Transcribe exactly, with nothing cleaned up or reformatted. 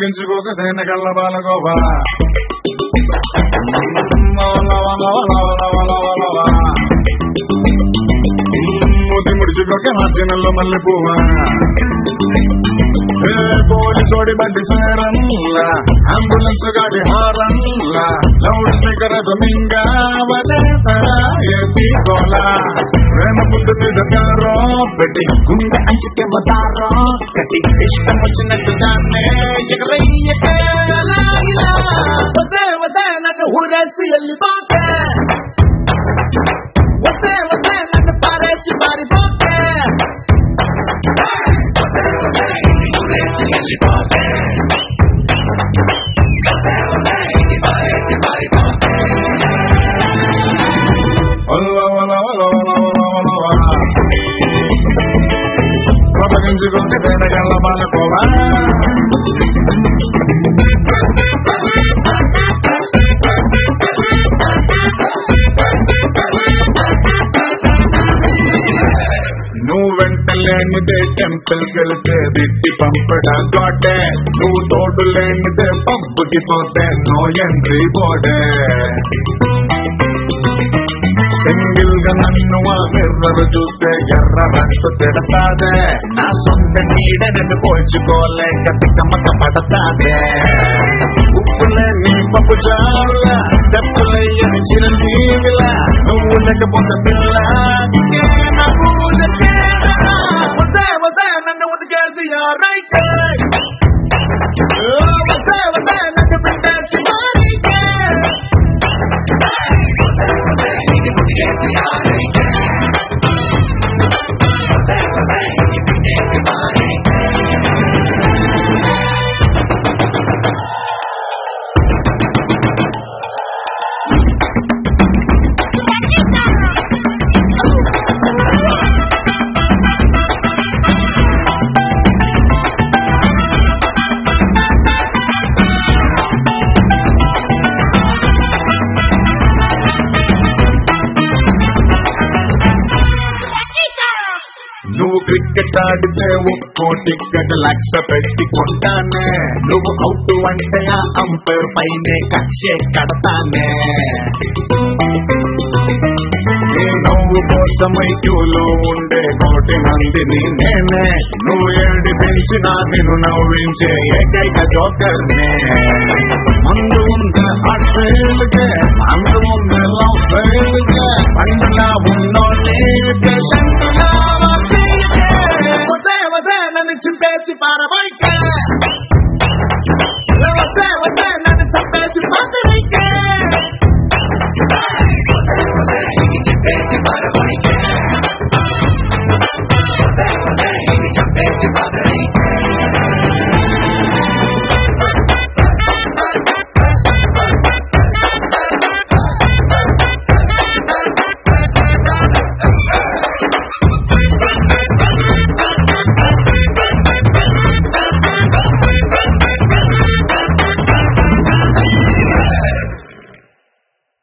అప్పగించుకోక దేని కళ్ళ బాలగోవా మూతి ముడిచుకోక మార్చినల్లో మల్లె పువ్వా పోలీసోడి బండి సేరన్లా అంబులెన్స్ గాడి హారన్లా లౌడ్ స్పీకర్ దొమింగా తీసుకోలా ప్రేమ పుట్టు మీద కారో పెట్టి గుండె అంచుకే మదారో కట్టి ఇష్టం వచ్చినట్టు దాన్నే ఎగరయ్యకే వదే వదే నన్ను ఊరేసి వెళ్ళిపోతే వదే వదే నన్ను పారేసి మారిపోతే అప్పగించుకుంటే దేనగల్ల బాలకోవా నువ్వు వెంట లేనిదే టెంపుల్ గెలితే దిట్టి పంపడా గోటే నువ్వు తోడు లేనిదే పబ్బుకి పోతే నో ఎంట్రీ బోర్డే సింగిల్ గా నన్ను ఆ మిర్రర్ చూస్తే ఎర్ర రక్త తిడతాదే నా సొంత నీడ నన్ను పోల్చుకోలేక తిక్కమక్క పడతాదే ఉప్పులే నీ పప్పు చారులా చెప్పులయ్యని చిరంజీవిలా నువ్వు లేకపోతే పిల్ల వద్దే వద్దే నన్ను ఉదికేసి రైట్ వద్దే వద్దే నన్ను పెట్టేసి నువ్వు క్రికెట్ ఆడితే ఒక్కో టికెట్ లక్ష పెట్టి కొంటానే నువ్వు అవుట్ అంటే ఆ అంపైర్ పైనే కక్షే కడతానే నీ నవ్వు కోసమై క్యూలో ఉండే కోటి మందిని నేనే నువ్వు ఏడి పెంచినా నిన్ను నవ్వించే ఏకైక జోకర్నే ముందు ఉండే హార్ట్ ఫెయిల్కే అందు ఉండే లవ్ ఫెయిల్కే